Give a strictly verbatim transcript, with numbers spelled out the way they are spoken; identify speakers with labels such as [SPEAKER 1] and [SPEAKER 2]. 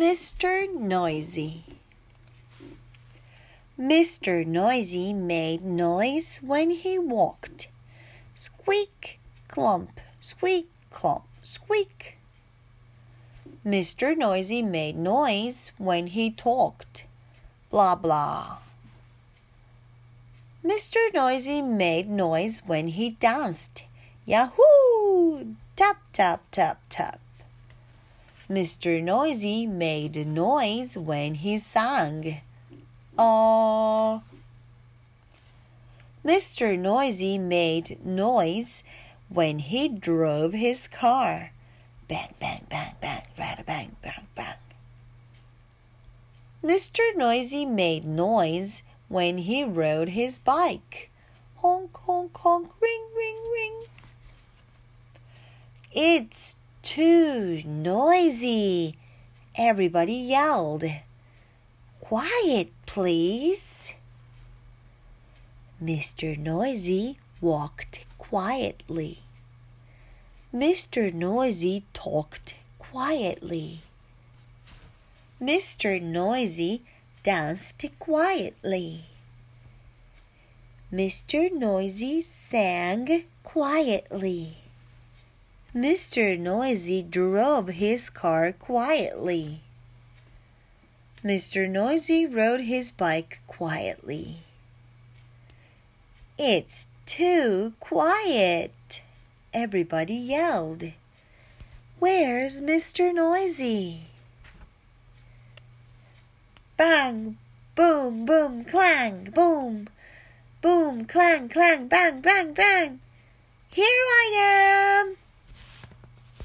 [SPEAKER 1] Mister Noisy. Mister Noisy made noise when he walked. Squeak, clump, squeak, clump, squeak. Mister Noisy made noise when he talked. Blah, blah. Mister Noisy made noise when he danced. Yahoo! Tap, tap, tap, tap. Mister Noisy made noise when he sang. Aww. Mister Noisy made noise when he drove his car. Bang, bang, bang, bang, rada-bang, bang, bang. Mister Noisy made noise when he rode his bike. Honk, honk, honk, ring, ring, ring. It's too noisy, everybody yelled. Quiet, please. Mister Noisy walked quietly. Mister Noisy talked quietly. Mister Noisy danced quietly. Mister Noisy sang quietly. Mister Noisy drove his car quietly. Mister Noisy rode his bike quietly. It's too quiet, everybody yelled. Where's Mister Noisy? Bang, boom, boom, clang, boom, boom, clang, clang, bang, bang, bang. Here I am.